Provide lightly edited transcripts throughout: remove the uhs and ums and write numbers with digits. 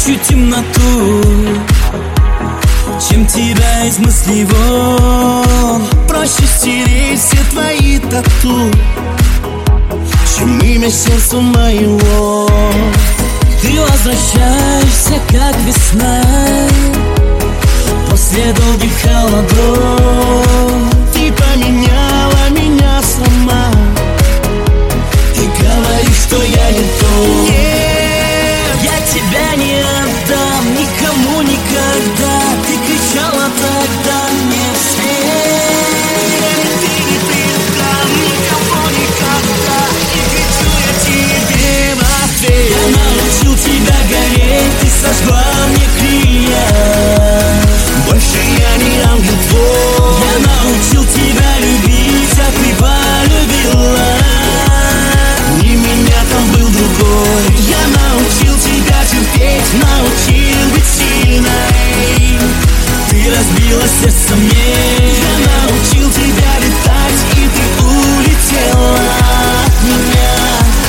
прячу темноту, чем тебя из мыслей вон. Проще стереть все твои тату, чем имя сердца моего. Ты возвращаешься, как весна, после долгих холодов. Ты поменяла меня сама, ты говоришь, что я не то. Нет, я тебя не отдам никому никогда. Ты кричала тогда мне вслед: ты не предам никого никогда. И кричу я тебе в ответ: я научил тебя гореть, ты сожгла мне крылья. Больше я не ангел твой. Я научил тебя любить, а ты полюбила. Не меня, там был другой. Я научил тебя терпеть, научил быть сильной. Ты разбила сердце мне. Я научил тебя летать, и ты улетела от меня.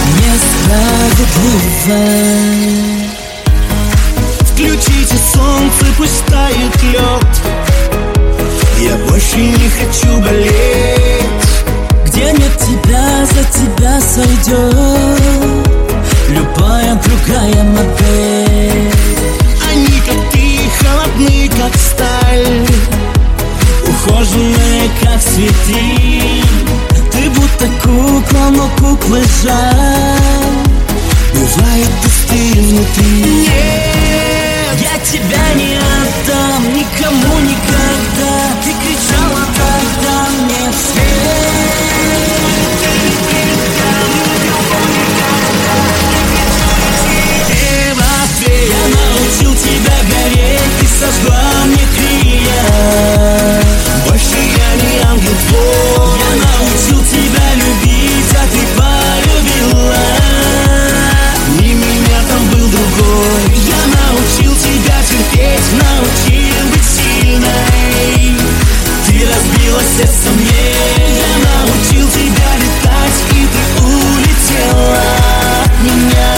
Несправедливо. Включите солнце, пусть тает лед. Я больше не хочу болеть. Где нет тебя, за тебя сойдет любая другая модель. Они, как ты, холодны, как сталь, ухоженные, как цветы. Ты будто кукла, но куклы жаль, бывает пустые внутри. Нет, я тебя не отдам никому никогда. Ты кричала тогда мне вслед: ты не предам никого никогда. И тебе в ответ: я научил тебя гореть, ты сожгла мне крылья. Больше я не ангел твой. Я научил тебя любить, а ты полюбила. Не меня, там был другой. Я научил тебя терпеть, научил быть сильной. Ты разбила сердце мне. Я научил тебя летать, и ты улетела от меня.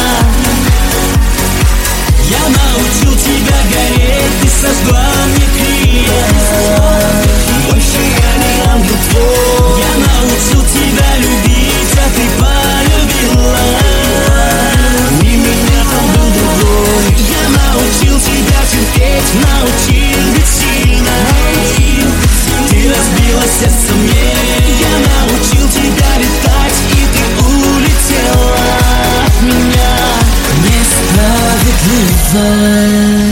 Я научил тебя гореть, ты сожгла мне крылья. Больше я не ангел твой. Я научил тебя любить, а ты полюбила. Не меня, там был другой. Я научил тебя терпеть, научил быть сильной. Ты разбила сердце мне. Я научил тебя летать, и ты улетела от меня. Несправедливо.